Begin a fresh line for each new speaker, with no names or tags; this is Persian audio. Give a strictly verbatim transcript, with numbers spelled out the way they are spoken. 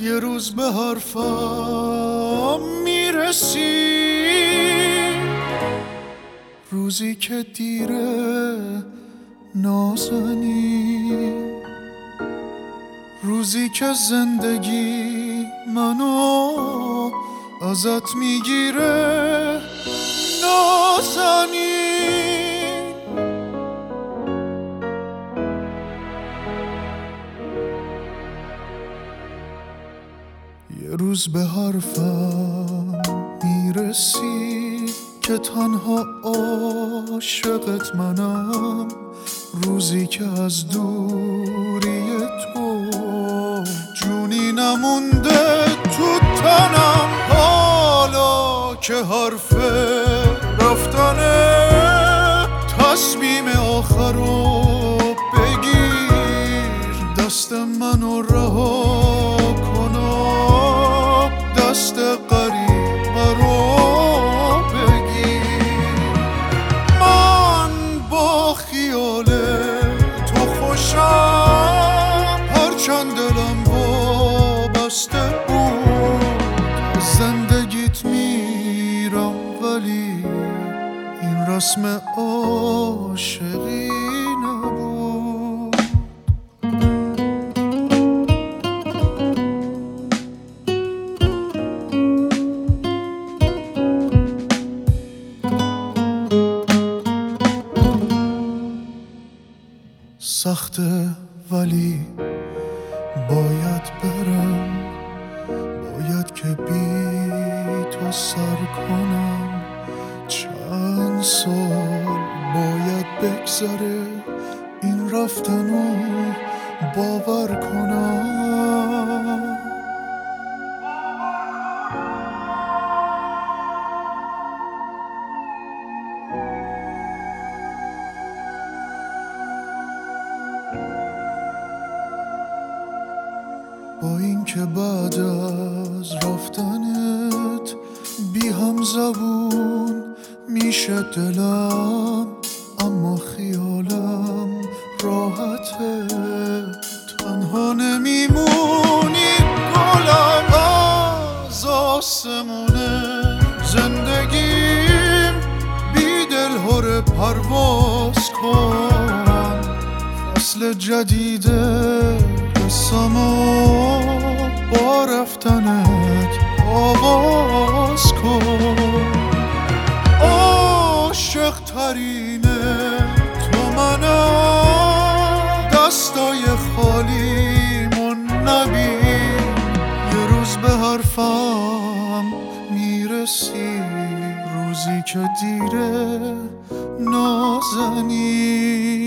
یه روز به حرفم میرسی، روزی که دیره نازنی، روزی که زندگی منو ازت میگیره نازنی. یه روز به حرفم میرسی که تنها عاشقت منم، روزی که از دوری تو جونی نمونده تو تنم. حالا که حرف رفتنه، تصمیم آخرو بگیر، دست منو رها کن و دست قریب رو بگیر. من با خیال تو خوشم، هرچند دلم وابسته بود، زندگیت میرم ولی این رسم عاشقی نبود. سخته ولی باید برم، باید که بی تو سر کنم. چند سال باید بگذره این رفتنو باور کنم. با این که بعد از رفتنت بی هم زبون میشه دلم، اما خیالم راحته، تنها نمیمونی گلم. از آسمونه زندگیم بی دل هره پرواز کن، فصل جدیده قصه‌مو با رفتنت آغاز کن. عاشق ترینه تو منم، دستای خالیمون نبین. یه روز به حرفم میرسی، روزی که دیره نازنی.